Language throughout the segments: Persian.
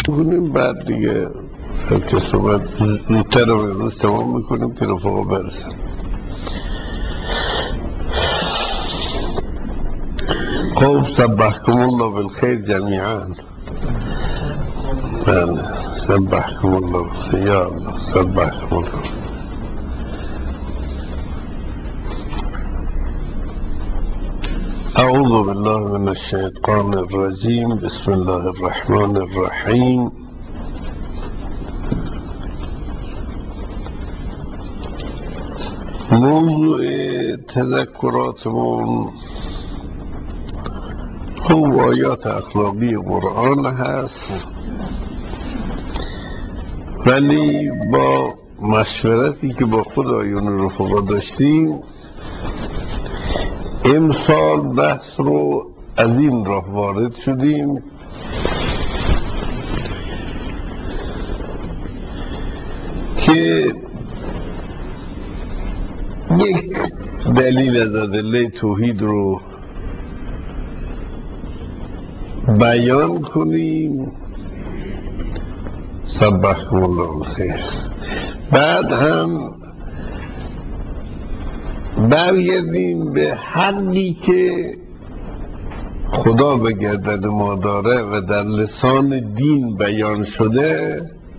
میکنیم بعد دیگه که صحبت زودتر رو امروز تمام میکنیم که رفقا برسن. خب سبحكم الله بالخير جميعا. سبحكم الله بالخير يا الله سبحكم الله. أعوذ بالله من الشيطان الرجيم. بسم الله الرحمن الرحيم. موضوع تذکراتمون خب آیات اخلاقی قرآن هست، ولی با مشورتی که با خدایون رفقا داشتیم امسال بحث رو از این راه وارد شدیم که یک دلیل از ادله توحید رو بیان کنیم. سبحكم الله بالخير. بعد هم برگردیم به حقی که خدا به گردن ما داره و در لسان دین بیان شده،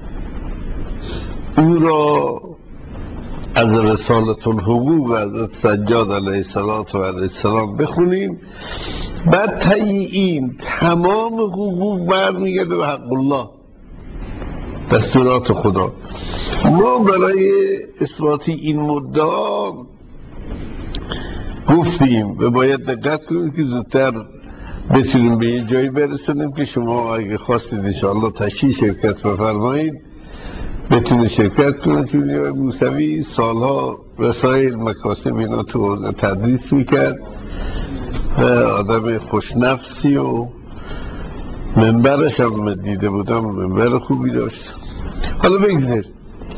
او را از رسالة الحقوق از سجاد علیه السلام بخونیم. بعد طی این تمام حقوق برمیگرده به حق الله، دستورات خدا. ما برای اثبات این مدعا گفتیم و باید دقت کنیم که زودتر بتونیم به یه جایی برسونیم که شما اگه خواستید انشاءالله تشریح شرکت بفرمایید بتونید شرکت کنید. چون موسوی سالها رسائل مکاسب اینا تو حوزه تدریس میکرد و آدم خوشنفسی و منبرش هم دیده بودم منبر خوبی داشت. حالا بگذارید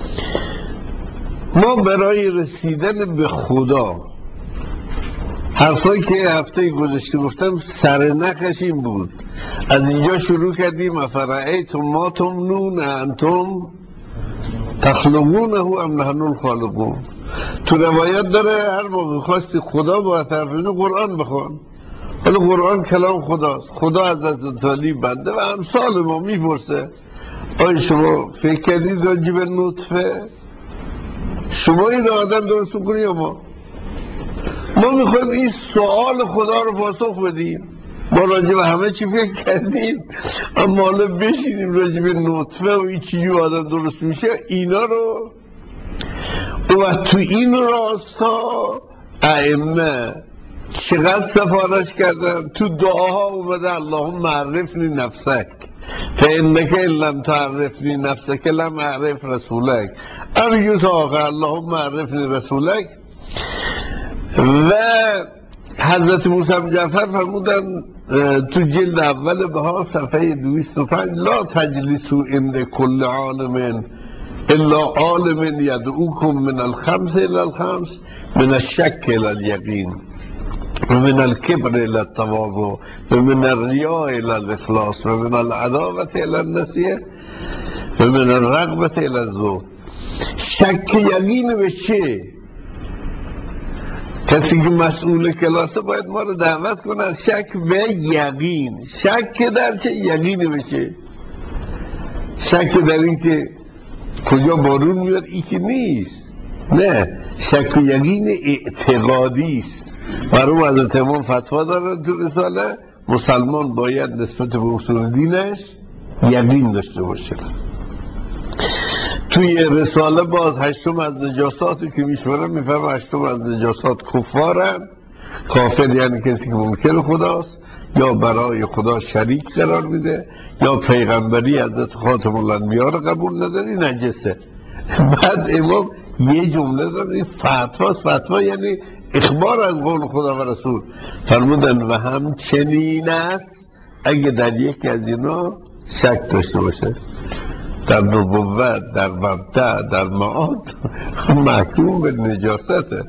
ما برای رسیدن به خدا حرفایی که هفته گذشته گفتم سرنخش این بود. از اینجا شروع کردیم افرأیتم ما تمنون انتم تخلقونه ام نحن الخالقون. تو روایت داره هر موقع خواستی خدا با طرف قرآن بخون. حالا قرآن کلام خداست، خدا از تعالی بنده و امثال ما میپرسه آیا شما فکر کردید راجع به نطفه؟ شما این آدم درست کنید یا ما میخوایم این سوال خدا رو پاسخ بدیم. ما راجع به همه چی فکر کردیم، اما حالا بشینیم راجع به نطفه و این چیزی آدم درست میشه اینا رو. و تو این راستا ائمه چقدر سفارش کردن. تو دعاها اومده اللهم عرفنی نفسک فانک ان لم تعرفنی نفسک لم اعرف رسولک. ارجو تا آخر اللهم عرفنی رسولک. و حضرت موسی جعفر فرمودن تو جلد اول بها صفحه 205 لا تجلسوا عند كل عالم الا عالم يدعوكم من الخمس الى الخمس من الشك الى اليقين ومن الكبر الى التواضع ومن الرياء الى الاخلاص ومن العداوة الى النسیه ومن الرغبة الى الزهد. شک یقین به چه؟ کسی که مسئول کلاسه باید ما رو دعوت کنه از شک به یقین. شک در چه؟ یقین به چه؟ شک در این که کجا بارون میاد ای که نیست، نه، شک و یقین اعتقادی است. برای حضرت امام فتوا دارن تو رساله مسلمان باید نسبت به اصول دینش یقین داشته باشه. توی رساله باز هشتم از نجاساتی که میشورن میفهم هشتم از نجاسات کفارن. کافر یعنی کسی که منکر خداست یا برای خدا شریک قرار میده یا پیغمبری حضرت خاتم الانبیا رو قبول نداری نجسه. بعد امام یه جمله داره فتوا یعنی اخبار از قول خدا و رسول. فرمودن و همچنین است اگه در یکی از اینا شک داشته باشه در نبوت، در مبدأ، در معاد محکوم به نجاسته.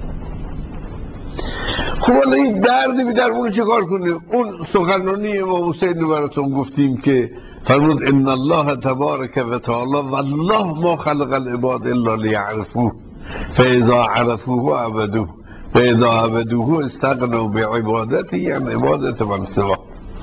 خب حالا این دردی در اونو چه کار کنیم؟ اون سخنرانی امام حسین رو براتون گفتیم که فرمود ان الله تبارک و تعالی والله ما خلق العباد الا لیعرفوه فاذا عرفوه عبدوه و اذا عبدوه استغنوا بعبادته یعنی عبادت من سوا.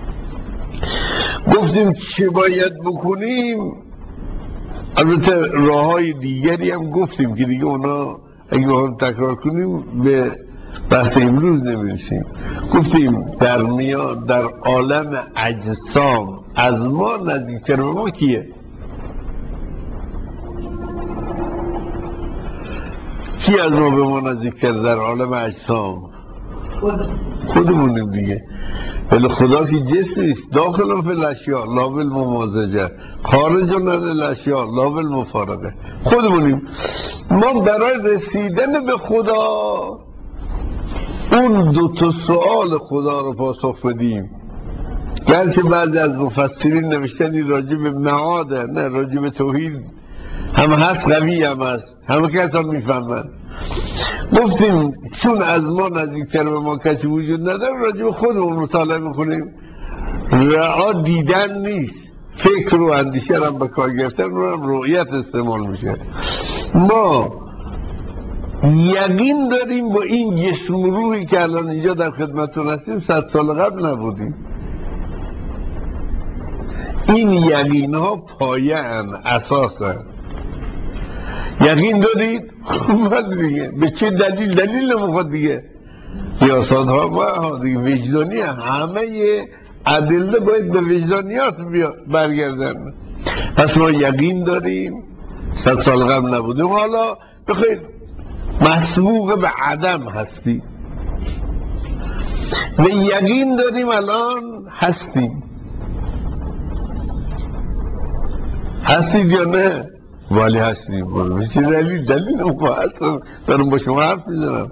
گفتیم چه باید بکنیم؟ البته راه های دیگری هم گفتیم که دیگه اونا اگه بخوایم تکرار کنیم به بحث امروز نمیرسیم. گفتیم در عالم اجسام از ما نزدیکتر به ما کیه؟ کی از ما به ما نزدیکتر در عالم اجسام؟ خودمونیم دیگه. ولی خدا که جسم نیست. داخل فی الاشیاء لا بالممازجه، خارج عن الاشیاء لا بالمفارقه. خودمونیم. ما برای رسیدن به خدا اون دو تا سوال خدا رو پاسخ بدیم. گرچه بعضی از مفسرین نوشتنی راجع به معاده، نه راجع به توحید هم هست، قوی هم هست، همه کسان میفهمن. گفتیم چون از ما نزدیکتر به ما کسی وجود نداره راجع به خودمون مطالعه میکنیم. رعا دیدن نیست، فکر و اندیشه هم به کار گرفتن رو هم رؤیت استعمال میشه. ما یقین داریم با این جسم و روحی که الان اینجا در خدمتتون هستیم 100 سال قبل نبودیم. این یقین ها پایه ان، اساس ان. یقین دارید؟ خب دیگه به چه دلیل نمیخواد دیگه. قیاسات ها دیگه وجدانی، همه ادله باید به وجدانیات برگردن. پس ما یقین داریم 100 سال قبل نبودیم، حالا بخواید مسبوق به عدم هستی و یقین داریم الان هستیم. هستید یا نه؟ ولی هستیم. چه دلیل نمیخواه هستم دارم با شما حرف میزنم.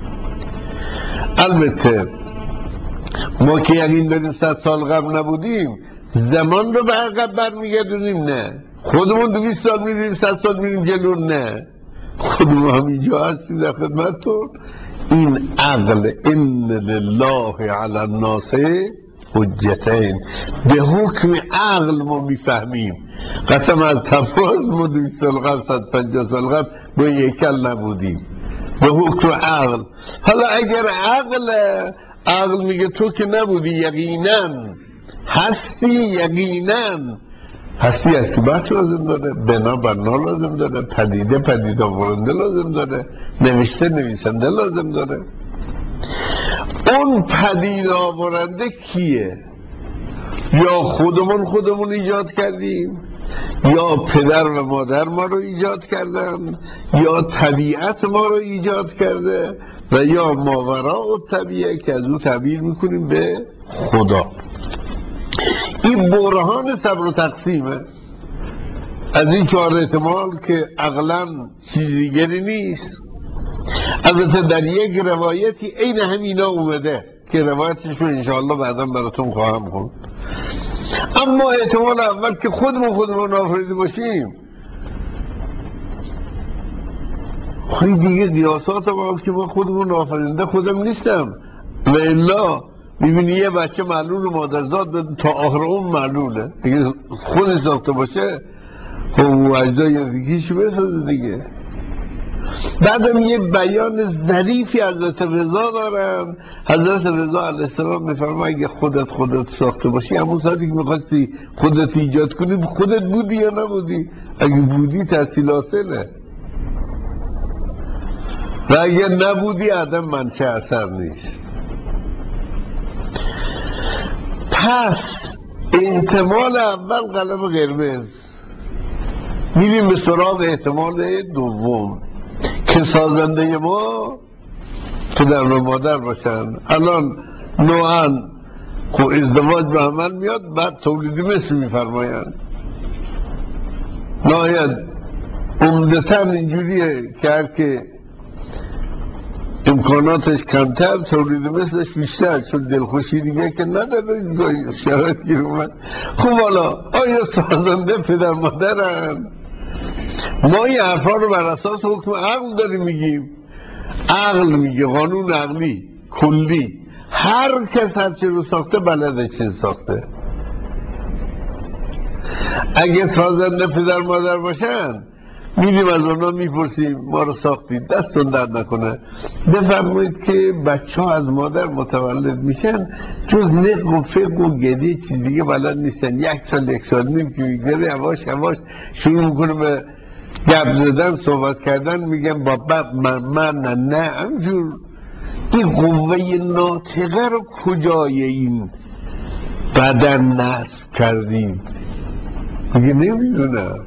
البته ما که یقین داریم 100 سال قبل نبودیم، زمان رو به عقب برمیگردونیم؟ نه. خودمون 200 سال میریم 100 سال میریم جلو؟ نه. خودمون همینجا هستیم در خدمتتون. این عقل ان لله علی الناس حجتین، به حکم عقل ما میفهمیم. قسم از تفاز ما 200 سال قبل 150 سال قبل با هیکل نبودیم، به حکم عقل. حالا اگر عقل میگه تو که نبودی یقینا هستی، یقینا هستی بحث لازم داره، بنا لازم داره، پدیده آورنده لازم داره، نویسنده لازم داره. اون پدیده آورنده کیه؟ یا خودمون ایجاد کردیم، یا پدر و مادر ما رو ایجاد کردن، یا طبیعت ما رو ایجاد کرده، و یا ماوراء الطبیعه که از اون تعبیر میکنیم به خدا. این برهان صبر و تقسیمه. از این 4 احتمال که عقلاً چیز دیگری نیست. البته در یک روایتی عین همینا اومده که روایتش رو انشاءالله بعدا براتون خواهم خوند. اما احتمال اول که خودمون آفریده باشیم، خیلی دیگه قیاسات ما که ما خودمون آفرینده خودم نیستم. و الا میبینی یه بچه معلول مادرزاد تا آخر اون معلوله، اگه خودش ساخته باشه خب اجزای دیگیش بسازه دیگه. بعدم یه بیان ظریفی حضرت رضا دارن. حضرت رضا علیه السلام میفرما اگه خودت ساخته باشی، همون ساعتی که میخواستی خودت ایجاد کنی خودت بودی یا نبودی؟ اگه بودی تحصیل حاصله، و اگه نبودی عدم منشأ اثر نیست. پس احتمال اول قلم قرمز، میریم به سراغ احتمال دوم که سازنده ما پدر و مادر باشن. الان نوعا خب ازدواج به عمل میاد، بعد تولیدی مثل میفرمایند. نهایت عمدتاً اینجوریه که هر که امکاناتش کمتر تولیدی مثلش بیشتر، چون دلخوشی دیگه که نداره شرایط گیر اومد. خب حالا آیا سازنده پدر مادرن؟ ما این حرفا رو بر اساس حکم عقل داریم میگیم. عقل میگه، قانون عقلی کلی، هر کس هر چی رو ساخته بلده چه ساخته. اگه سازنده پدر مادر باشن میریم از اونا میپرسیم ما رو ساختید، دستون درد نکنه، بفرمایید که بچه ها از مادر متولد میشن جز نق و فقه و گدی چیز دیگه بلد نیستن. یک سال نیم که میگذره یواش یواش شروع میکنه به گپ زدن، صحبت کردن، میگن بابا من نه همجور. این قوه ناطقه رو کجای این بدن نصب کردید؟ میگه نمیدونم.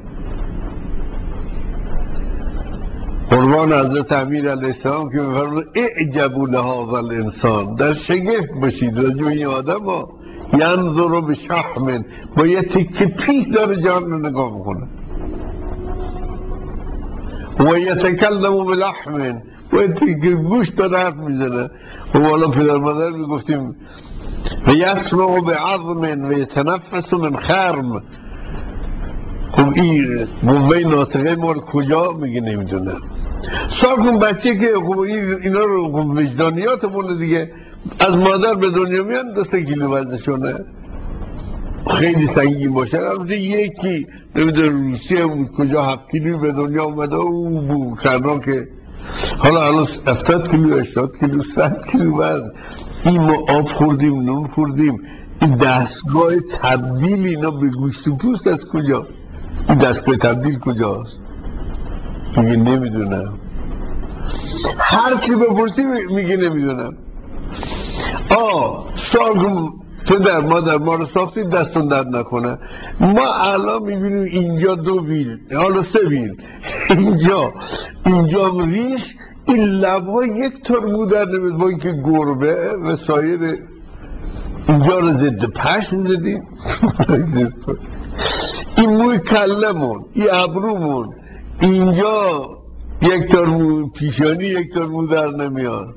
قربان حضرت امیر علیه السلام که میفرمود اعجبوا لهذا الانسان، در شگفت باشید راجع به این آدم ها، ینظر بشحم، با یه تکه پیه داره جهان رو نگاه میکنه، و یتکلم بلحم، و یه تکه گوشت داره حرف میزنه. و والا پدر مادر میگفتیم و یسمع بعظم و یتنفس من خرم. خب این قوه ناطقه مال کجا؟ میگه نمیدونم. سال کن بچه که خب اینا رو وجدانیاتمونه دیگه، از مادر به دنیا میان 2 کیلو وزنشونه، خیلی سنگین باشه. البته یکی نمیدونم روسیه بود کجا 7 کیلو به دنیا اومده او بود خرنا که حالا 70 کیلو 80 کیلو 100 کیلو وزن. این ما آب خوردیم نون خوردیم، این دستگاه تبدیل اینا به گوشت و پوست از کجا؟ این دستگاه تبدیل کجاست؟ میگه نمیدونم. هر کی بپرسی میگه نمیدونم. سال کن پدر مادر ما رو ساختید دستون درد نکنه. ما الان میبینیم اینجا 2 بیل، حالا 3 بیل، اینجا ریش، این لبها 1 ترمو در نمید، با اینکه گربه و سایر اینجا رو ضد پشم زدیم. این موی کلمون، این ابرومون، اینجا 1 ترمو پیشانی 1 ترمو در نمیاد.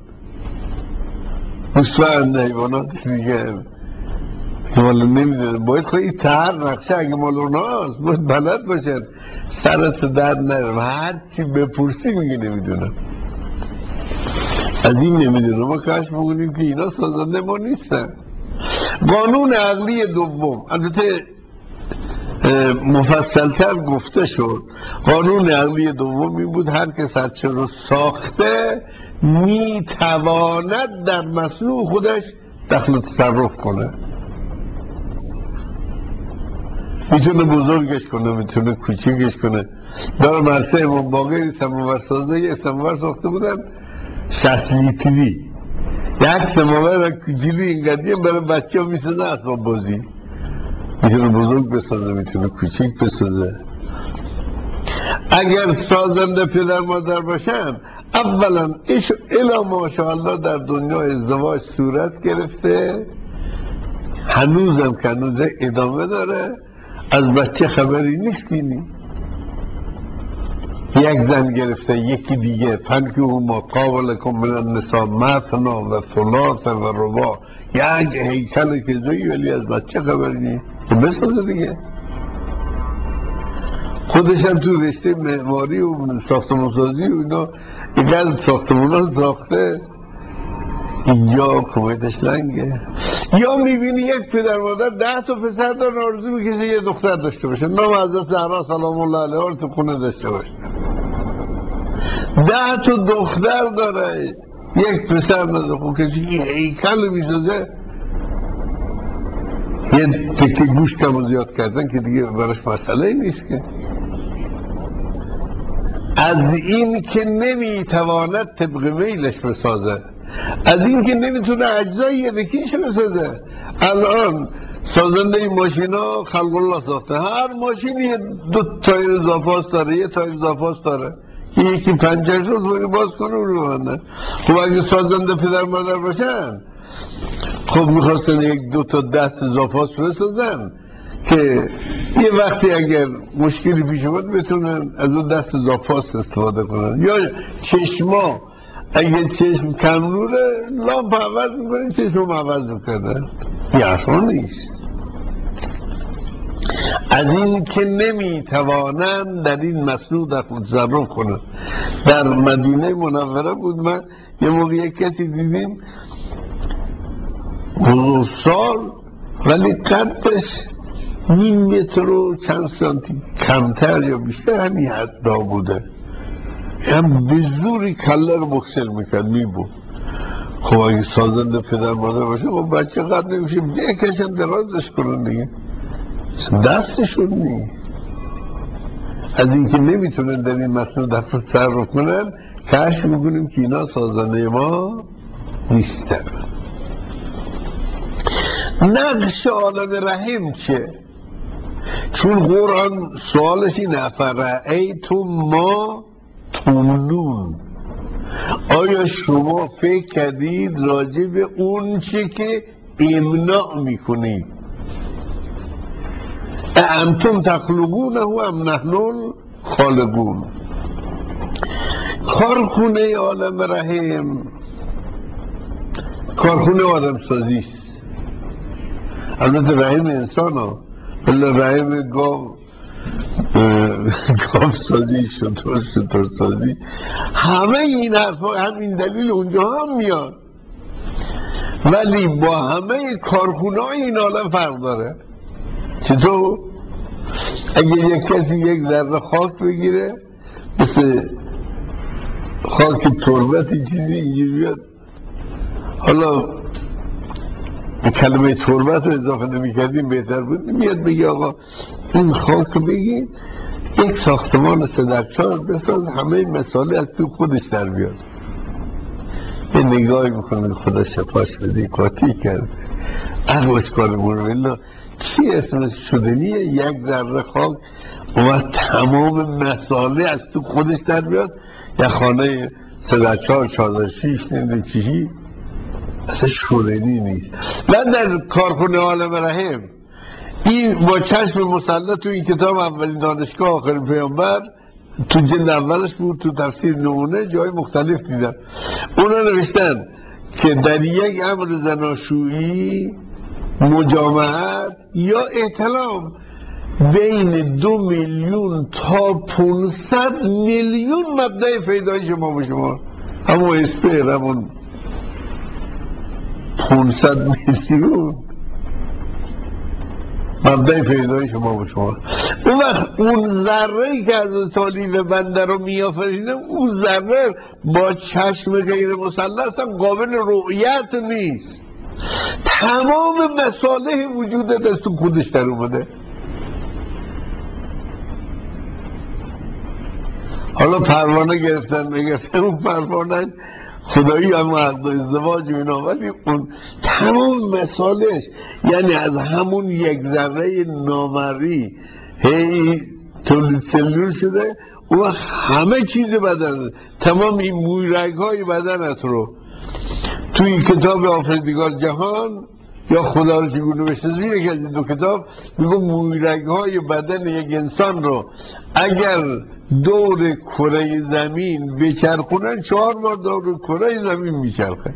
مستعد حیوانات دیگه والا نمیدونم، باید خواهی تر نقشه اگه مال اوناست باید بلد باشن، سرت در نرم. هر چی بپرسی میگه نمیدونم. از این نمیدونم ما کشف بکنیم که اینا سازنده ما نیستن. قانون عقلی دوم البته مفصلتر گفته شد. قانون عقلی دوم این بود هر کس هرچه رو ساخته میتواند در مصنوع خودش دخل و تصرف کنه. میتونه بزرگش کنه، میتونه کوچیکش کنه. دارم عرصه امام باقری سماور سازه یه سماور ساخته بودن 60 لیتری، 1 سماور کوچیلی اینقدیم برای بچه ها میسازه اسباب بازی. میتونه بزرگ بسازه میتونه کوچیک بسازه. اگر سازنده پدر مادر باشن اولا الا ماشاءالله در دنیا ازدواج صورت گرفته، هنوزم که هنوزه ادامه داره، از بچه خبری نیست. اینی 1 زن گرفته یکی دیگه فنکحوا ما طاب لکم من النساء مثنی و ثلاث و رباع، 1 هیکل کجایی ولی از بچه خبری نیست. بسازه دیگه. خودش هم تو رشته معماری و ساختمان سازی و اینا اینقدر ساختمان ها ساخته، اینجا کمیتش لنگه. یا میبینی یک پدر مادر 10 تا پسر دارن آرزو میکشه یه دختر داشته باشه، نام حضرت زهرا سلام الله علیها رو تو خونه داشته باشه. 10 تا دختر داره 1 پسر نداره. خب کسی یه هیکل میسازه، یه تکه گوشت کم و زیاد کردن که دیگه براش مسئله ای نیست که. از این که نمیتواند طبق میلش بسازه، از این که نمیتونه اجزای یکیش بسازه. الان سازنده این ماشین ها خلق الله ساخته، هر ماشینی 2 تایر اضافه داره، 1 تایر اضافه داره، یکی پنجهش رو باید باز کنه رو بنده. خب اگه سازنده پدر مادر باشن خب میخواستن 1-2 تا دست اضافه بسازن که یه وقتی اگر مشکلی پیش اومد بتونن از اون دست اضافه استفاده کنن. یا چشما اگر چشم کم نوره لامپ عوض میکنن، چشم عوض میکنن. یه اصلا نیست. از این که نمیتوانن در این مصنوع دخل تصرف کنن. در مدینه منوره بود، من یه موقع یک کسی دیدیم بزرگسال ولی قدش نیم متر و چند سانتی کمتر یا بیشتر همین حد بوده، هم به زوری کله رو بکسل میکرد میبود. خب اگه سازنده پدر مادر باشه خب بچه قد نمیشه یکشم درازش کنن دیگه، دستشون نی از اینکه نمیتونن در این مسئله تصرف کنن کشف میکنیم که اینا سازنده ما نیستن. نقش عالم رحم چه؟ چون قرآن سوالش اینه افرأیتم ما تمنون، آیا شما فکر کردید راجع به اون چه که امناع میکنید؟ انتم تخلقونه ام نحن الخالقون. کارخونه عالم رحم کارخونه آدم سازیست. البته رحم انسان ها بله رحم گاو سازی شطور سازی همه این حرفا همین دلیل اونجا هم میاد، ولی با همه کارخونه های این عالم فرق داره. چطور؟ اگه یک کسی یک ذره خاک بگیره مثل خاک تربتی چیزی اینجوری بیاد، حالا کلمه تربت رو اضافه نمی کردیم بهتر بود، میاد بگی آقا این خاک رو بگی یک ساختمان 3 در 4 بساز همه مسائل از تو خودش در بیاد. یه نگاهی میکنه خدا شفاش بده قاطی کرده عقلش کار مونه چی اسمش شدنیه یک ذره خاک و تمام مسائل از تو خودش در بیاد. یا خانه 3 در 4 4 در 6 نمیدونم چی اصلا شدنی نیست. من در کارخونه عالم رحم این با چشم مسلط تو این کتاب اولین دانشگاه آخرین پیامبر تو جلد اولش بود، تو تفسیر نمونه جای مختلف دیدم اونا نوشتن که در یک امر زناشویی مجامعت یا احتلام بین 2 میلیون تا 500 میلیون مبدأ پیدایش ما به شما، همون اسپر همون 500 میلیون مبدأ پیدایش ما به شما. اون وقت اون ذره‌ای که از تالیب بنده رو میآفرینه اون ذره با چشم غیر مسلح اصلا قابل رؤیت نیست، تمام مصالح وجودت از تو خودش در اومده. حالا پروانه گرفتن اون پروانهش خدایی هم عقد و ازدواج و اینا، ولی اون تمام مسالش یعنی از همون یک ذره نامری هی تولید سلول شده و همه چیز بدن، تمام این مویرگ های بدنت رو توی کتاب آفریدگار جهان یا خدا رو چگونه بشناسیم یکی از این 2 کتاب میگه مویرگ های بدن یک انسان رو اگر دور کره زمین بچرخونن 4 بار دور کره زمین میچرخه.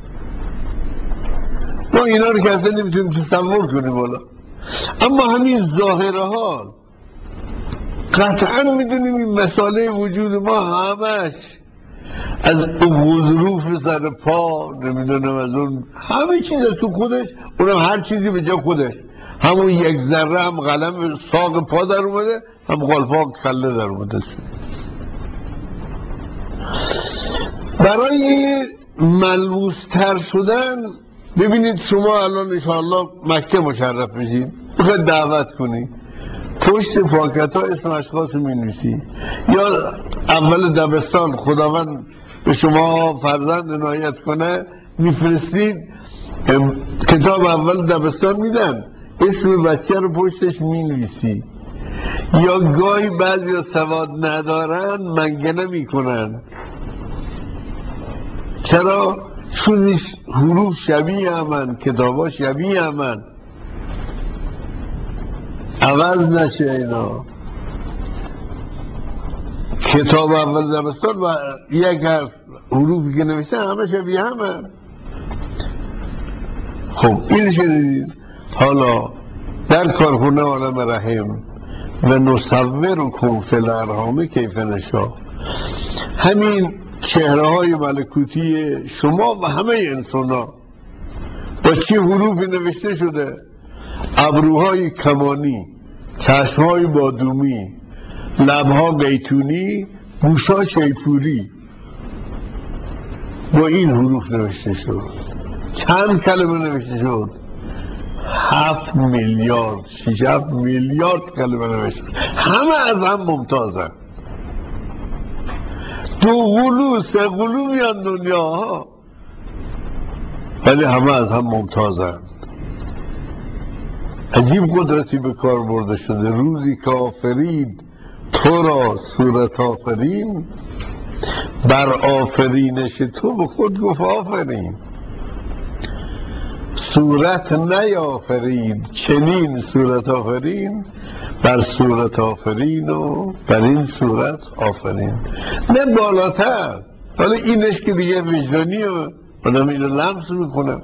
ما اینا رو که اصلا نمیتونیم تصور کنیم بالا، اما همین ظاهره ها قطعا میدونیم این مسئله وجود ما همش از غضروف سر پا نمیدونم از اون همه چیز از تو خودش، اونم هر چیزی به جا خودش، همون یک ذره هم قلم ساق پا در اومده هم قلپاق کله در اومده. برای ملموس تر شدن ببینید شما الان انشاءالله مکه مشرف بشید میخواید دعوت کنی پشت پاکت ها اسم اشخاص می نویسی، یا اول دبستان خداوند به شما فرزند عنایت کنه میفرستید کتاب اول دبستان میدن اسم بچه رو پشتش می نویسی، یا گاهی بعضی سواد ندارن منگنه میکنن. چرا؟ چون حروف شبیه همن کتابا شبیه همن عوض نشه اینا. کتاب اول دبستان و یک حرف حروفی که نوشته همه شبیه همه. خب این شدید حالا در کارخونه عالم رحم و نصورکم فی الارحام کیف نشاء، همین چهره های ملکوتی شما و همه انسان ها با چه حروفی نوشته شده؟ ابروهای کمانی چشمهای بادومی، لبها قیتونی، گوشا شیپوری. با این حروف نوشته شد. چند کلمه نوشته شد؟ 7 میلیارد 6-7 میلیارد کلمه نوشته. همه از هم ممتازن. 2 قلو 3 قلو میان دنیا ها، ولی همه از هم ممتازن. عجیب قدرتی به کار برده شده. روزی که آفرید تو را صورت آفرین، بر آفرینش تو به خود گفت آفرین. صورت نیافرید چنین صورت آفرین، بر صورت آفرین و بر این صورت آفرین. نه بالاتر، ولی اینش که دیگه وجدانی و آدم اینو لمس میکنه.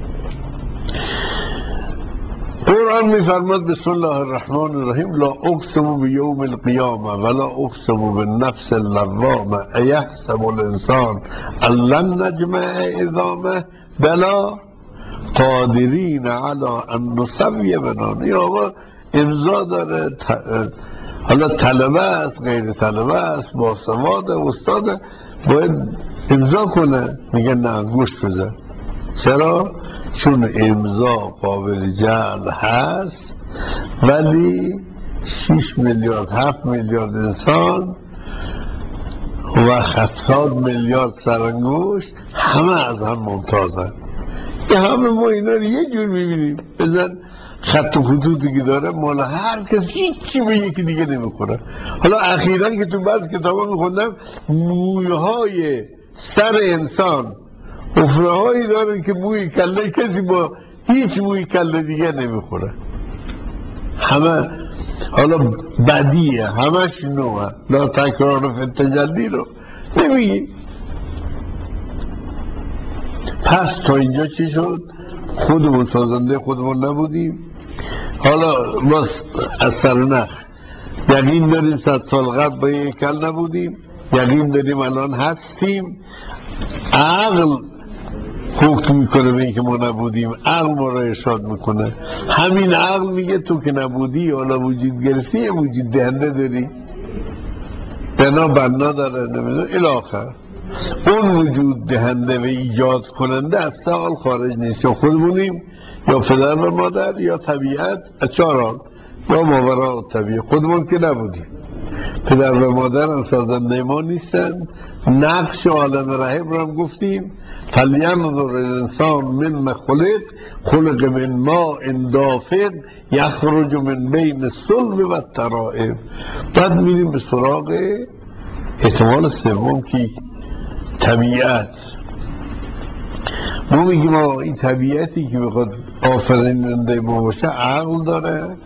قرآن میفرماد بسم الله الرحمن الرحیم لا اقسم بیوم القیامه ولا اقسم بالنفس اللوامه ایحسب الانسان ان لن نجمع عظامه بلا قادرین علی ان نسوی بنانه. یا آقا امضا داره، حالا طلبه است غیر طلبه است، باسواد استاد، باید امضا کنه. میگه نه گوش بده. چرا؟ چون امضا قابل جعل هست، ولی 6 میلیارد 7 میلیارد انسان و 700 میلیارد سرانگشت همه از هم ممتازن. یه همه ما اینا رو یه جور میبینیم. بزن خط و خطوطی که داره مال هر کسی هیچی به یکی دیگه نمیخوره. حالا اخیراً که تو بعض کتابا میخوندم مویهای سر انسان افره هایی داره که موی کله کسی با هیچ موی کله دیگه نمیخوره. همه حالا بدیه، همش نوعه، لا تکرار فی التجلی رو نمیگیم. پس تا اینجا چی شد؟ خودمون سازنده خودمون نبودیم. حالا ما از سرنخ یقین داریم 100 سال قبل با یک کل نبودیم، یقین داریم الان هستیم. عقل حکم میکنه به اینکه ما نبودیم، عقل ما را ارشاد میکنه. همین عقل میگه تو که نبودی حالا وجود گرفتی، یه وجود دهنده داری، بنا داره، نمیدون الاخر. اون وجود دهنده و ایجاد کننده از سوال خارج نیست. یا خودمونیم یا پدر و مادر یا طبیعت، چهار یا ماورا طبیعت. خودمون که نبودیم، پدر و مادر هم سازنده ما نیستن. نقش عالم رحم رو هم گفتیم فلینظر الانسان مما خلق من ماء دافق یخرج من بین الصلب و الترائب. بعد میریم به سراغ احتمال سوم که طبیعت. ما میگیم این طبیعتی که بخواد آفریننده ما باشه عقل داره،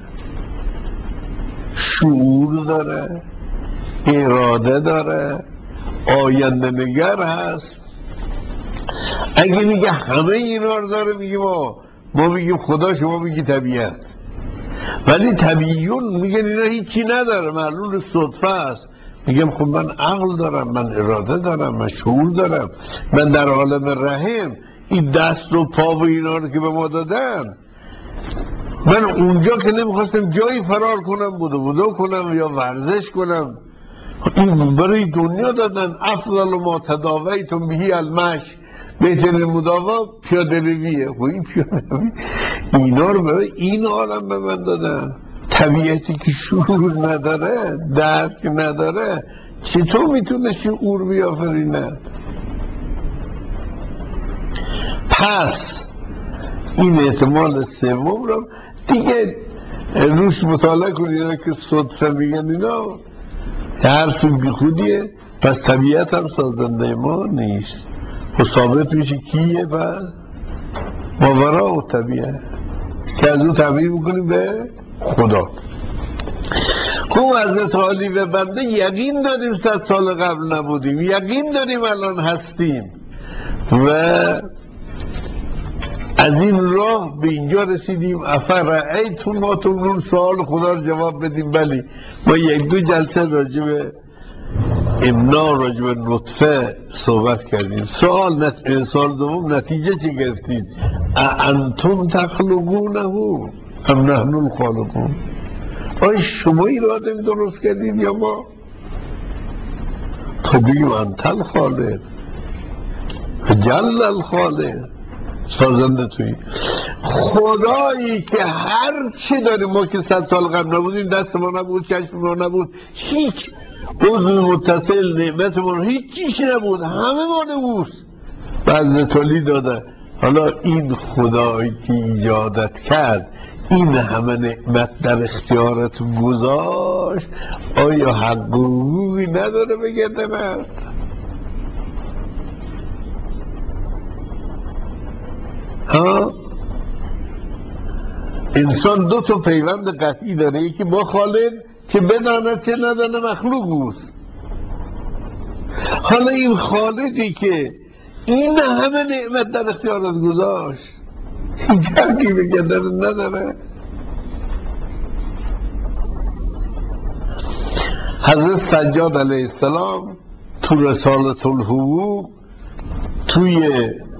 شعور داره، اراده داره، آینده نگر هست. اگه میگه همه اینا رو داره میگیم ما میگیم خدا، شما میگی طبیعت. ولی طبیعیون میگن اینا هیچی نداره، معلول صدفه است. میگم خب من عقل دارم، من اراده دارم، من شعور دارم. من در عالم رحم این دست و پا و اینا رو که به ما دادن، من اونجا که نمیخواستم جایی فرار کنم بودو کنم یا ورزش کنم، این برای دنیا دادن. افضل ما تداویتم بهی المشی، بهترین مداوا پیاده رویه. خب این پیاده روی اینا رو برای این عالم به من دادن. طبیعتی که شعور نداره، درک نداره، چطور میتونه شعور بیافرینه؟ پس این احتمال سوم رو دیگه روش مطالعه کنید که صدفه میگن اینا حرف بیخودیه. پس طبیعت هم سازنده ما نیست. و ثابت میشه کیه؟ و ماورا و طبیعت که از اون تعبیر میکنیم به خدا. خب حضرت عالی و بنده یقین داریم 100 سال قبل نبودیم، یقین داریم الان هستیم و از این راه به اینجا رسیدیم. افرأیتم ما تمنون، سوال خدا رو جواب بدیم. بلی ما 1-2 جلسه راجع به امنا، راجع به نطفه صحبت کردیم. سوال دوم نتیجه چی گرفتید؟ انتم تخلقونه ام نحن الخالقون. آیا شما این آدم درست کردید یا ما؟ تو بگیم انت الخالق جل الخالق، سازنده توی خدایی که هر چی داریم. ما که 100 سال قبل نبودیم، دست ما نبود، چشم ما نبود، هیچ عضو متصل نعمت ما هیچ چیزی نبود، همه مال اوست، بعض تولید داده. حالا این خدایی که ایجادت کرد، این همه نعمت در اختیارت گذاشت، آیا حق و حقوقی نداره بگه دمت؟ ها؟ انسان دو تا پیوند قطعی داره، یکی با خالق که بداند چه ندانه مخلوق اوست. حالا این خالقی که این همه نعمت در اختیارت گذاشت، هیچ حقی بگه نداره. حضرت سجاد علیه السلام تو رسالة الحقوق، توی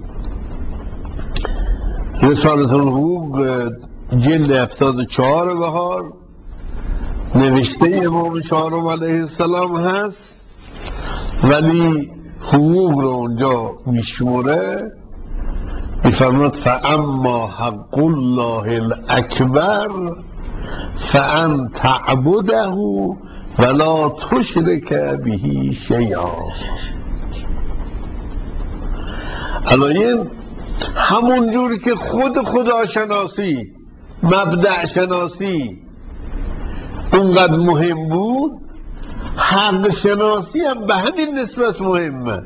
رسالة الحقوق جلد 74 بهار نوشته امام چهارم علیه السلام هست، ولی حقوق رو اونجا میشموره، میفرماد فاما حق الله الاکبر فان تعبده ولا تشرک به شیئا. الان همون جوری که خود خداشناسی، مبدأ شناسی اونقدر مهم بود، حق شناسی هم به همین نسبت مهمه.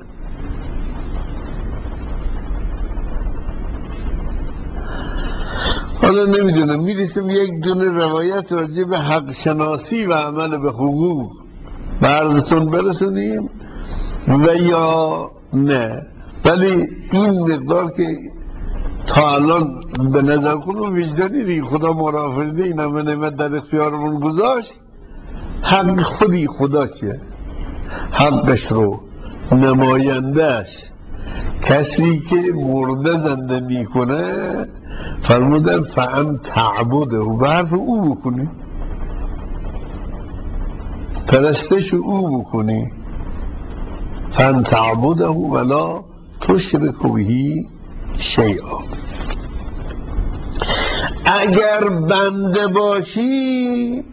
حالا نمیدونم، میرسیم یک دونه روایت راجع به حق شناسی و عمل به حقوق به عرضتون برسونیم و یا نه، ولی این مقدار که تا الان به نظر کنم وجدانی دیگه خدا مرافرده این همه نعمت در اختیارمون گذاشت، حق خودی خدا چیه؟ حقش رو نمایندهش کسی که مرده زنده میکنه فرمودن فان تعبده، و حرف او بکنی، پرستش او بکنی، فان تعبده ولا تشرک به شیئا. اگر بنده باشی،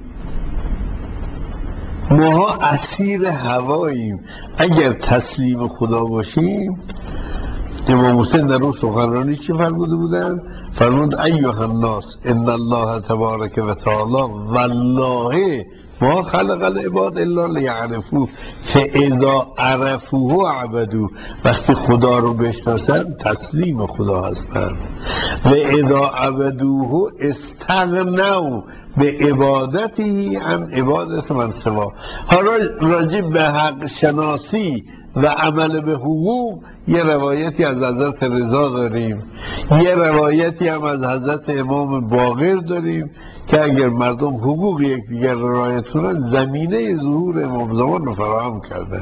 ما اسیر هواییم. اگر تسلیم خدا باشیم، امام حسین در اون سخنرانی چی فرموده بودن؟ فرمود ایها الناس ان الله تبارک و تعالی والله ما خلق العباد الا لیعرفوه فاذا عرفوه عبدوه. وقتی خدا رو بشناسن تسلیم خدا هستن، و اذا عبدوه استغنوا به عبادتی عن عبادت من سوا. حالا راجع به حق شناسی و عمل به حقوق یه روایتی از حضرت رضا داریم، یه روایتی هم از حضرت امام باقر داریم که اگر مردم حقوق یکدیگر را رعایت کنند، زمینه ظهور امام زمان رو فراهم کرده.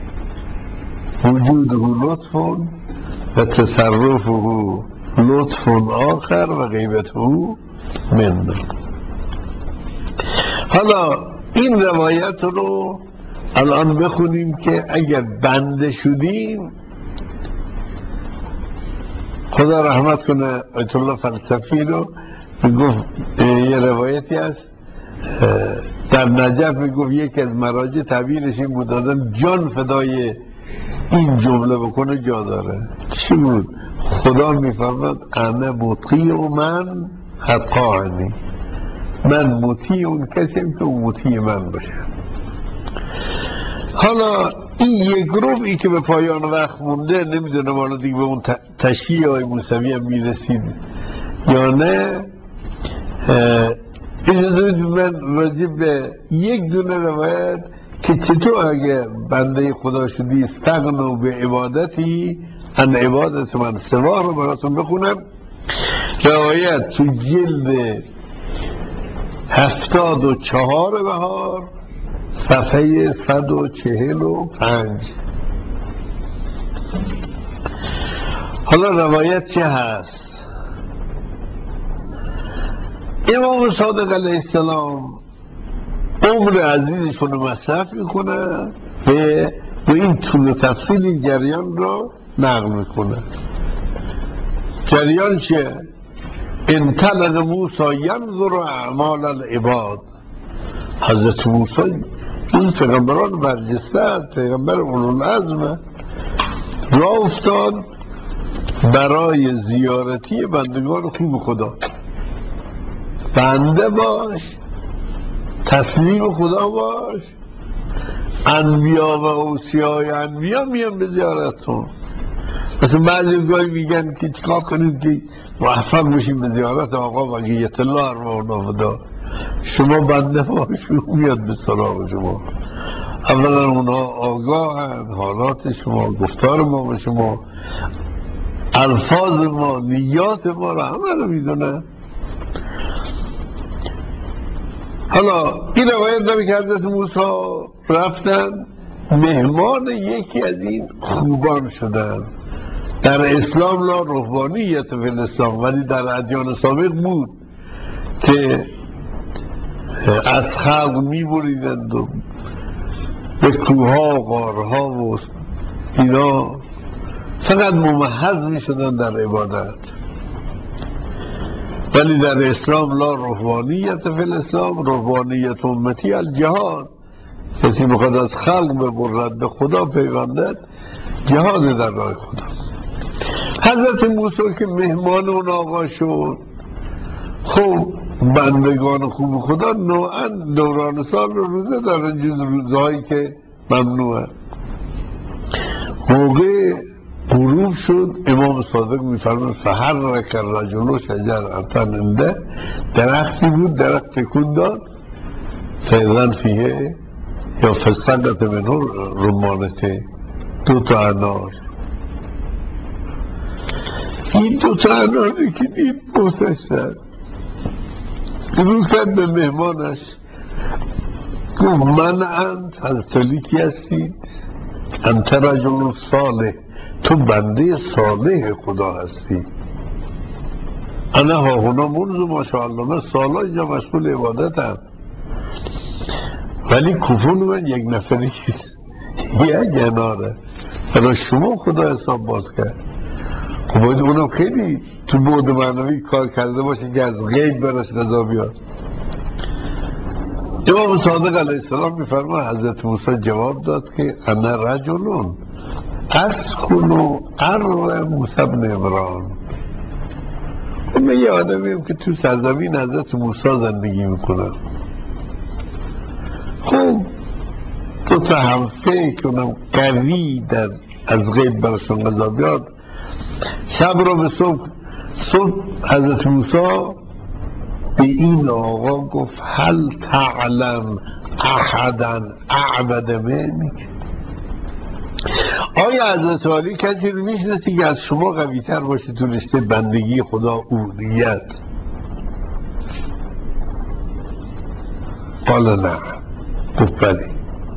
وجوده لطف و تصرفه لطف آخر و غیبته من. حالا این روایت رو الان بخونیم که اگر بنده شدیم، خدا رحمت کنه آیت الله فلسفی رو میگفت، یه روایتی هست در نجف میگفت یکی از مراجع تعبیرش این بود آدم جان فدای این جمله بکنه جا داره. چی بود؟ خدا میفرماد انا مطیع و من اطاعنی، من مطیع اون کسیم که اون مطیع من باشه. حالا این یک گروهی که به پایان وقت مونده، نمیدونم حالا دیگه به اون تشییع های موسوی هم میرسید یا نه. اجازه بدید من راجع به یک دونه روایت که چطور اگه بنده خدا شدی استغنوا به عبادتی عن عبادت من سوا رو براتون بخونم. روایت تو جلد 74 بهار صفحه 145. حالا روایت چه هست؟ امام صادق علیه السلام عمر عزیزشون رو مصرف میکنن و این طول و تفصیل این جریان رو نقل میکنن. جریان چه؟ انطلق موسی ینظر اعمال العباد. حضرت موسی جز پیغمبران برجسته است، پیغمبر اولوالعزم، راه افتاد برای زیارتی بندگان خوب خدا. بنده باش، تسلیم خدا باش، انبیا و اوصیای انبیا میان به زیارتون. مثلا بعضی گاهی میگن که چیکار کنیم که موفق بشیم به زیارت آقا بقیت الله ارواح فدا. شما بنده باشون میاد به سراغ شما. اولا اونا آگاهن، حالات شما، گفتار ما به شما، الفاظ ما، نیات ما رو همه رو میدونن. حالا این روایت داره که حضرت موسی رفتن مهمان یکی از این خوبان شدن. در اسلام لا رهبانیت فی الاسلام، ولی در ادیان سابق بود که از خلق میبریدند و به کوها و غارها و اینا فقط ممحض میشدن در عبادت. ولی در اسلام لا رهبانیت فی الاسلام، رهبانیت امتی الجهاد. کسی بخواد از خلق ببرد به خدا پیوندد، جهاد در راه خدا. حضرت موسی که مهمان اون آقا شد، خب بندگان خوب خدا نوعا دوران سال رو روزه دارن، جز روزهایی که ممنوعه. موقع غروب شد، امام صادق میفرماید فحرک الرجل شجرة عنده، درختی بود، درخت تکون داد، فیضا فیه یا فسقت منه رمانته، 2 انار. این 2 اناری که دید بسشتن، رو کرد به مهمانش، گفت من انت، حضرت علی کی هستید؟ انت رجل صالح، تو بنده صالح خدا هستی. انا ها هنا منذ ماشاءالله، من سالا اینجا مشغول عبادتم، ولی کفون من یک نفریست، یک اناره، برای شما خدا حساب باز کرد. خب باید اونم خیلی تو بعد معنوی کار کرده باشه که از غیب براش رضا بیاد. امام صادق علیه السلام میفرما حضرت موسی جواب داد که انا رجلون اسکن ارض موسی بن عمران. من یه آدمیم که تو سرزمین حضرت موسی زندگی میکنم. خب 2 تا هم فکر کنم قوی در از غیب براشون قضا بیاد. شب رو به صبح حضرت موسی به این آقا گفت هل تعلم احدا اعبد منک؟ آیا حضرت علی کسی رو میشناسی که از شما قوی تر باشه تو رشته بندگی خدا، اولیت؟ قال نه. گفت بلی.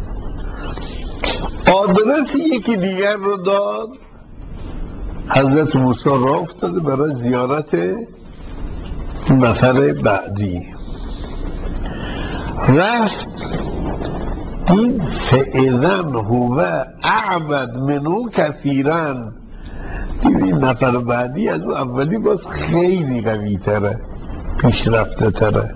آدرس یکی دیگر رو داد. حضرت موسی راه افتاده برای زیارت نفر بعدی. رفت این فعلا هو اعبد منو کثیرا. این نفر بعدی از اون اولی باز خیلی قوی تره، پیشرفته تره.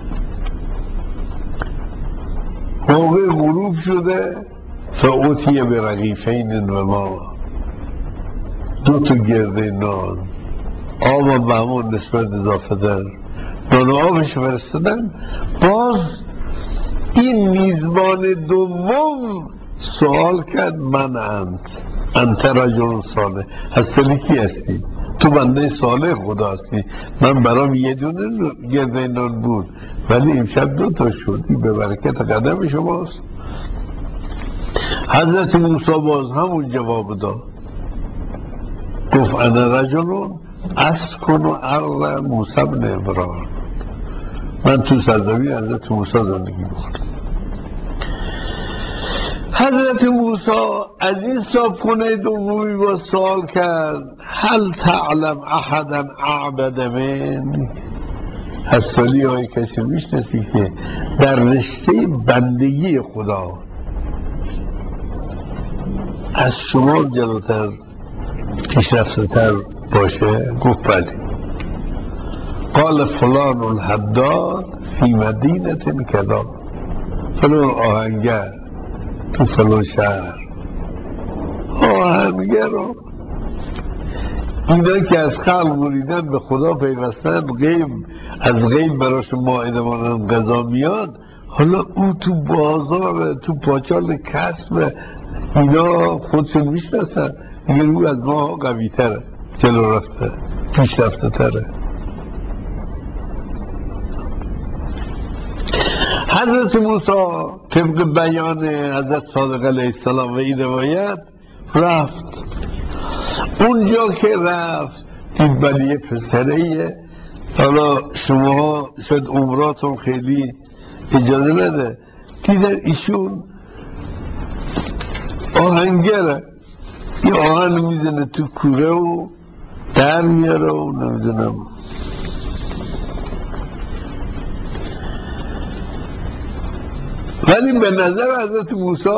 موقع غروب شده فعوتیه به رغیفین و ما، 2 تا گرده نان، آب و بهمون نسبت اضافه در نان و آبش فرستدن. باز این میزبان دوم سوال کرد من انت رجل صالح، حضرت علی کی هستی؟ تو بنده صالح خدا هستی. من برام یه دونه گرده نان بود ولی امشب 2 تا شدی، به برکت قدم شماست. حضرت موسی باز همون جواب داد، گفت انا رجل اسکن ارض موسی بن عمران، من تو سرزمین حضرت موسی زندگی میکنم. حضرت موسی از این صاحبخونه دومی با سوال کرد هل تعلم احدا اعبد من؟ از سالی های کسی میشناسی که در رشته بندگی خدا از شما جلوتر پیشرفته تر باشه؟ گفت بله. قال فلان الحداد فی مدینه کذا، فلان آهنگر تو فلان شهر. آهنگر رو اینا که از خلق بریدن به خدا پیوستن، غیب از غیب براش مائده مانند غذا میاد، حالا او تو بازار تو پاچال کسب اینا خودشون میشناسن دیگه، او از ما قوی تره، جلو رفته، پیش رفته تره. حضرت موسی طبق بیان حضرت صادق علیه السلام و این روایت رفت. اونجا که رفت دید بلی یه پسره. حالا شما شاید عمراتون خیلی اجازه نده، دیدن ایشون آهنگره، این آهن میزنه تو کوره و در میاره و نمیدونم. ولی به نظر حضرت موسی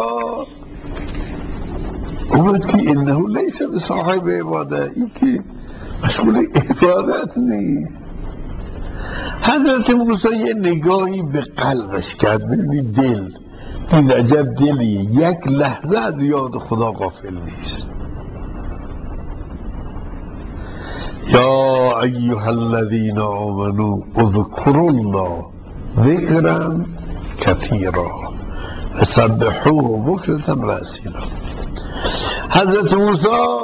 اومد که انه لیس بصاحب عباده، این که مشغول عبادت نیست. حضرت موسی یه نگاهی به قلبش کرد، ببینید دل، این عجب دلی یک لحظه از یاد خدا غافل نیست. یا ایها الذین آمنوا اذکروا الله ذکرا کثیرا وسبحوه بکرة و اصیلا. حضرت موسی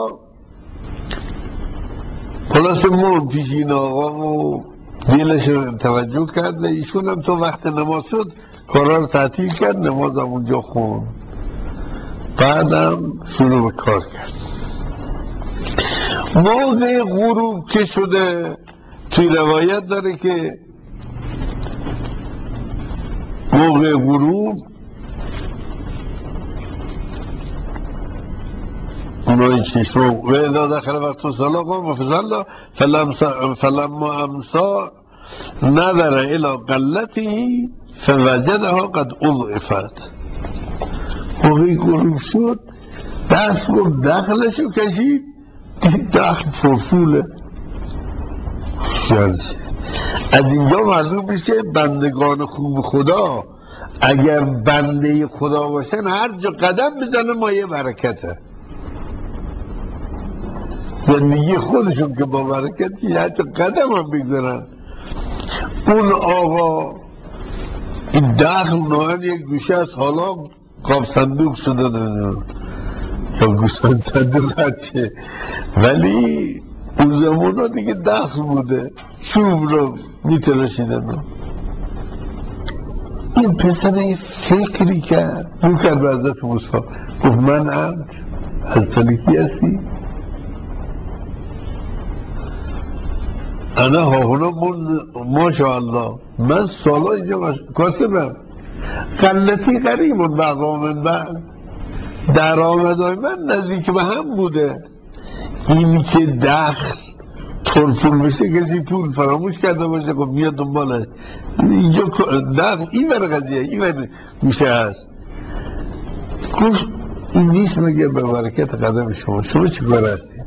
خلاص مرد پیش این آقا و دلش رو توجه کرده. ایشون هم تو وقت نماز شد کارا رو تعطیل کرد، نماز هم اونجا خوند، بعدم شروع به کار کرد. موقع غروب که شده توی روایت داره که موقع غروب اونایی چشم و اذا دخل وقت صلاة قام فصلی فلما امسا نظر الى قلته فوجدها قد اضعفت. موقع غروب شد دست گفت دخلشو کشید، دخل پرفوله. از اینجا معلوم میشه بندگان خوب خدا اگر بنده خدا باشن هر جا قدم بزنه مایه برکته. زندگی خودشون که با برکتی حتی قدم هم بگذارن. اون آقا این دخل نوعن یک گوشه از حالا قاب صندوق شده یا گوشتان صندوق هرچه، ولی اون زمان ها دیگه دخل بوده، چوب رو میتراشیدن. این پسر فکری کرد، رو کرد به حضرت موسی، گفت من هم از تلکی هستی؟ انا هاهونا ماشاءالله، من سالا اینجا کاسبم، قلتی قریبون بقامن بعد در آمدهای من نزدیک به هم بوده. اینی که دخل پول بشه کسی پول فراموش کرده باشه خب میاد دنباله. اینجا دخل این بر قضیه، این بر گوشه هست. گفت این نیست مگه به برکت قدم شما چی کار هستی؟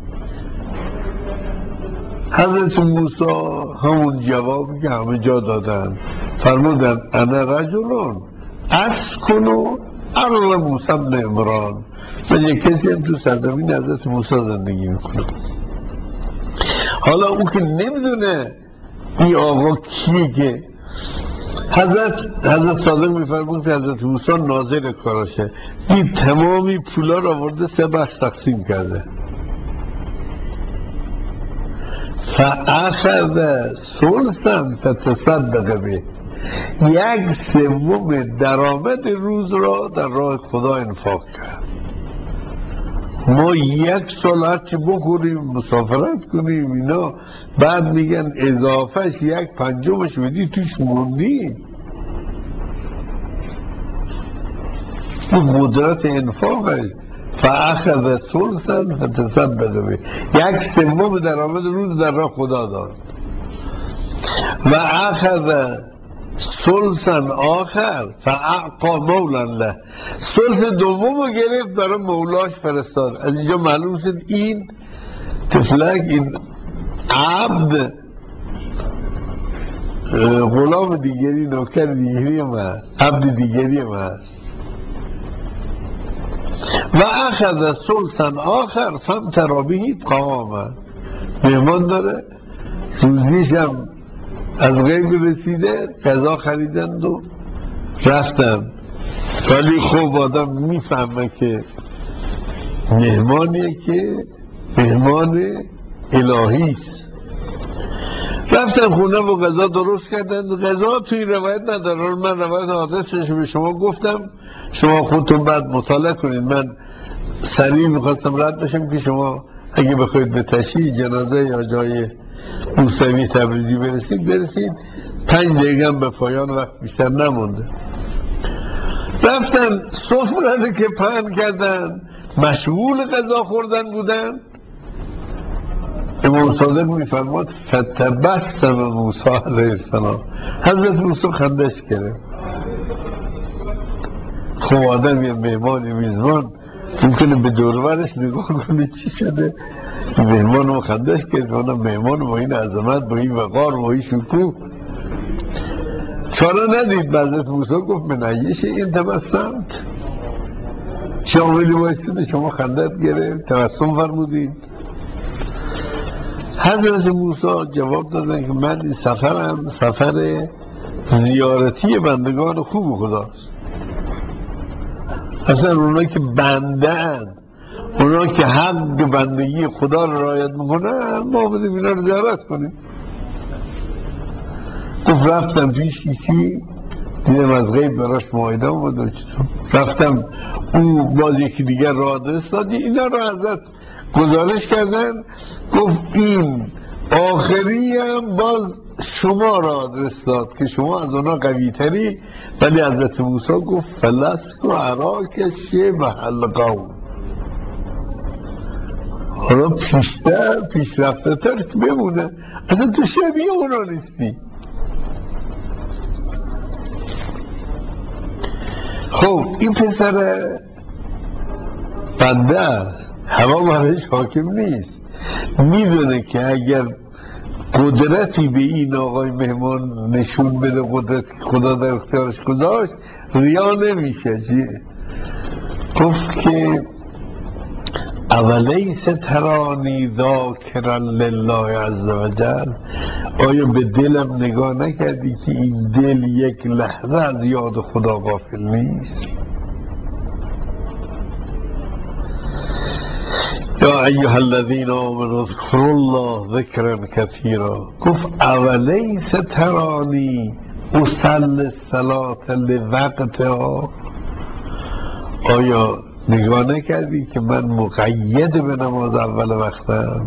حضرت موسی همون جوابی که همه جا دادن فرمودن انا رجلون اسکنو ارض موسی بن عمران، من یک کسی هم تو سرزمین حضرت موسی زندگی میکنم. حالا او که نمیدونه این آقا کیه که حضرت صادق میفرمون که حضرت موسی ناظر کاراشه، این تمامی پولا را آورده 3 بخش تقسیم کرده. فاخذ ثلثا فتصدق به، 1/3 درآمد روز را در راه خدا انفاق کرد. ما 1 سال هرچی بخوریم مسافرت کنیم اینا، بعد میگن اضافهش 1/5 بدی توش موندی. این قدرت انفاقش. فاخذ ثلثا فتصدق به، 1/3 درآمد روز در راه خدا داد. و اخذ سلسا آخر فاعقا مولا له، سلس دوم رو گرفت برای مولاش فرستاد. از اینجا معلوم شد این تفلک، این عبد غلام دیگری، نوکر دیگری هم هست، عبد دیگری هم هست. و اخذ سلسا آخر فامتری به طعاما، مهمان داره، روزیش هم از غیب رسیده، غذا خریدند و رفتن. ولی خب آدم میفهمه که مهمانیه که مهمان الهیست. رفتن خونه و غذا درست کردن. غذا توی روایت نداره، من روایت آدرسش به شما گفتم، شما خودتون بعد مطالعه کنید. من سریع میخواستم رد بشم که شما اگه بخواید به تشییع جنازه یا جای موسوی تبریزی برسید 5 دقیقه به پایان وقت بیشتر نمونده. رفتن سفره که پهن کردن، مشغول غذا خوردن بودن. امام صادق میفرماد فتبسم موسی علیه السلام، حضرت موسی خندش گرفت. خب آدم یه مهمان میزبان ممکنه به دورورش نگاه کنه چی شده، مهمان رو خندش گرفت. مهمان با این عظمت، با این وقار، با این شکوه چاره ندید. حضرت موسی گفت من ایش این تبسمت، شاملی بایستید شما خندت گرفت، تبسم فرمودید. حضرت موسی جواب دادن که من این سفرم سفر زیارتی بندگان خوب خداست. اصلا اونا که بنده هن، اونا که حق بندگی خدا رو رعایت میکنن، ما بدیم اینا رو زیارت کنیم. گفت رفتم پیش کی دیدم از غیب براش معایده اومد و چطور رفتم او باز یکی دیگر را آدرس دادی. اینا رو حضرت گزارش کردن. گفت این آخری هم باز شما را آدرس داد که شما از اونا قوی تری. ولی حضرت موسی گفت فلست و عراک شبه القوم، حالا پیشرفته تر که بمونه، اصلا تو شبیه اونا نیستی. خب این پسر بنده است، هوا برایش حاکم نیست، میدونه که اگر قدرتی به این آقای مهمان نشون بده، قدرت خدا در اختیارش گذاشت، ریا نمیشه. گفت که اولیس ترانی ذاکرا لله عز وجل، آیا به دلم نگاه نکردی که این دل یک لحظه از یاد خدا غافل نیست؟ یا ایها الذین آمنوا اذکروا الله ذکرا کثیرا. گفت اولیس ترانی اصلی الصلاة لوقتها، آیا نگاه نکردی که من مقید به نماز اول وقتم؟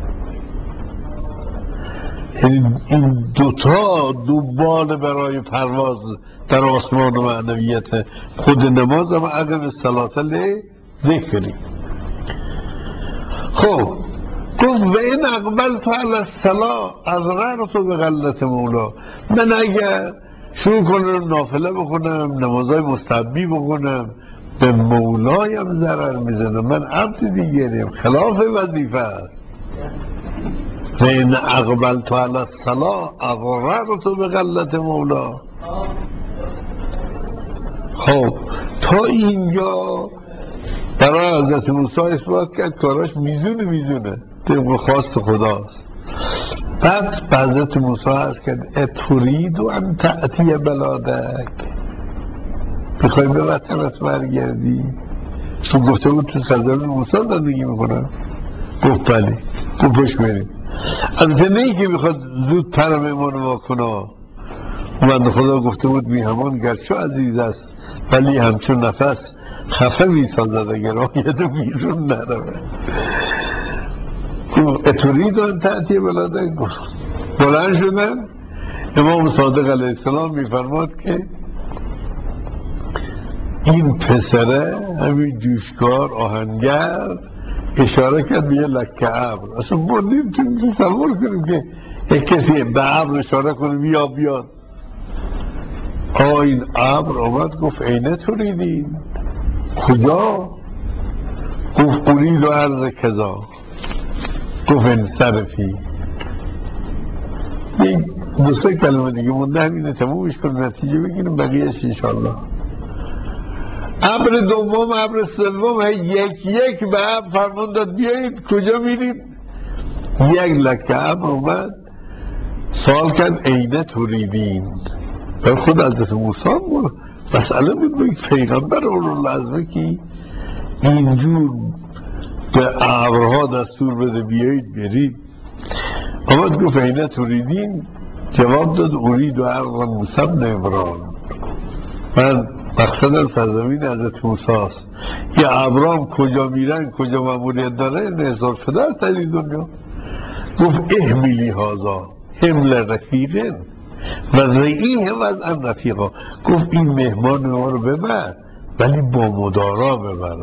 این دوتا دوبال برای پرواز در آسمان و معنویت. خود نماز هم عقب الصلاة لذکری. خب گفت و این اقبلت علی الصلاة اضررت بغلت مولا، من اگر شروع کنم نافله بخونم، نمازهای مستحبی بخونم، به مولایم ضرر میزنم، من عبد دیگریم، خلاف وظیفه است. و این اقبلت علی الصلاة اضررت بغلت مولا. خب تا اینجا برای حضرت موسی اثبات کرد کاراش میزونه طبق خواست خداست. بعد حضرت موسی هست کرد ترید ان تأتی بلادک، میخوای به وطنت برگردی؟ چون گفته بود تو سرزمین موسی زندگی میکنم. گفت بله. گفت پشت بریم. البته نه که میخواد زود پر مهمان واکنه، بنده خدا گفته بود میهمان گرچه عزیز است ولی همچون نفس خفه میسازد اگر آید و بیرون نروه. ترید ان تأتی بلادک. بلند شدن. امام صادق علیه السلام میفرماد که این پسره همین جوشکار آهنگر اشاره کرد به یه لکه ابر. اصلا ما نمیتونیم تصور کنیم که یک کسی به ابر اشاره کنه بیا بیاد. این ابر آمد گفت عینه توریدین کجا؟ گفت قرید و عرض کذا. گفت انصرفی. یک دو سه کلمه دیگه مونده، همینه تمومش کنیم نتیجه بگیریم بقیهش انشالله. ابر دوم ابر سوم یک یک به ابر فرمان داد بیایید کجا میرید. یک لکه ابر اومد سوال کرد عینه توریدین. بر خود حضرت موسی بود مسئله بود با یک پیغمبر اولوالعزمه که اینجور به ابرها دستور بده بیایید برید. آمد گفت عینه توریدین. جواب داد ارید و عرض موسی بن عمران، من مقصدم سرزمین حضرت موسی است. یه ابرام کجا میرن کجا ماموریت داره نحساب شده است در این دنیا. گفت احملی هازا حمل رفیقن و رئیه وضعا رفیقا. گفت این مهمان ما رو ببر ولی با مدارا ببر.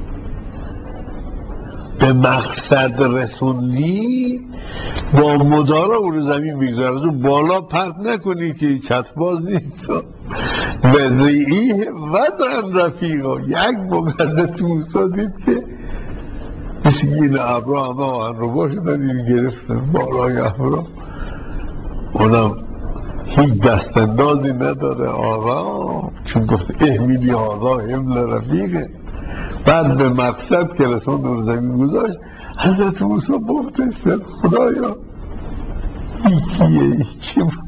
به مقصد رسوندی با مدارا او رو زمین بگذار، از اون بالا پرت نکنی که چتباز نیست. به رئیه وضعا رفیقا. یک موقع حضرت موسی دید که مثل این ابرا همه آهن رو باشدن این گرفتن بالای ابرا، اونم هیچ دستاندازی نداره آرام، چون گفت احمیلی هادا حمل رفیقه. بعد به مقصد که رسوند رو زمین گذاشت حضرت موسی بفتشتن خدایا این کیه این چی بود؟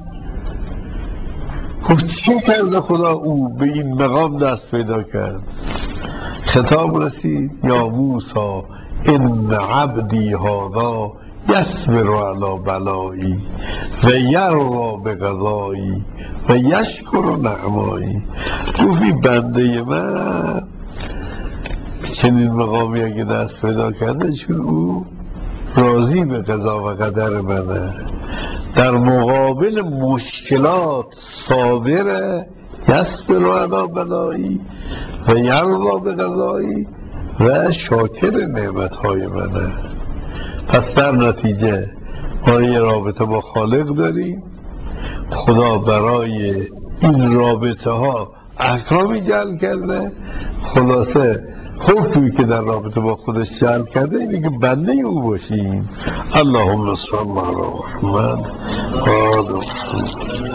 گفت چه کرده خدا او به این مقام دست پیدا کرد؟ خطاب رسید یا موسی ان عبدی هذا یصبر علی بلایی و یرضی بقضایی و یشکر نعمایی. گفتی بنده من چنین مقامی اگه دست پیدا کرده چون او راضی به قضا و قدر منه، در مقابل مشکلات صابره، یصبر علی بلایی و یرضی بقضایی و شاکر نعمتهای منه. پس در نتیجه ما یه رابطه با خالق داریم، خدا برای این رابطه ها احکامی جعل کرده. خلاصه حکمی که در رابطه با خودش جعل کرده اینه که بنده او باشیم. اللهم صل علی محمد.